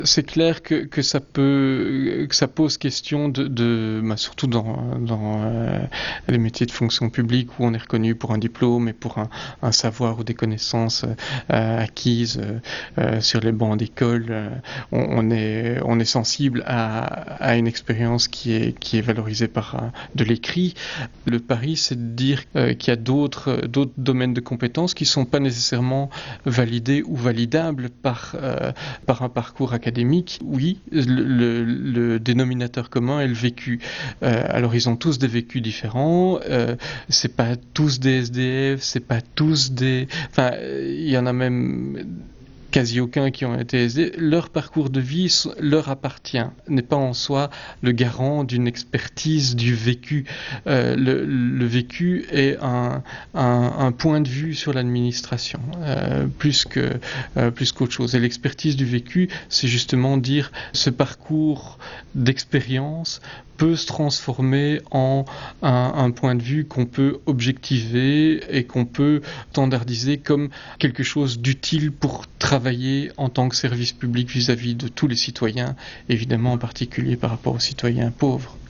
C'est clair que ça pose question surtout dans les métiers de fonction publique où on est reconnu pour un diplôme et pour un savoir ou des connaissances acquises sur les bancs d'école. On est sensible à une expérience qui est valorisée par de l'écrit. Le pari, c'est de dire qu'il y a d'autres domaines de compétences qui sont pas nécessairement validés ou validables par un parcours académique. Oui, le dénominateur commun est le vécu. Alors ils ont tous des vécus différents, c'est pas tous des SDF, c'est pas tous des... Enfin, il y en a même quasi aucun qui ont été SDF. Leur parcours de vie leur appartient, n'est pas en soi le garant d'une expertise du vécu. Le vécu est un point de vue sur l'administration, plus qu'autre chose. Et l'expertise du vécu, c'est justement dire ce parcours d'expérience peut se transformer en un point de vue qu'on peut objectiver et qu'on peut standardiser comme quelque chose d'utile pour travailler en tant que service public vis-à-vis de tous les citoyens, évidemment en particulier par rapport aux citoyens pauvres.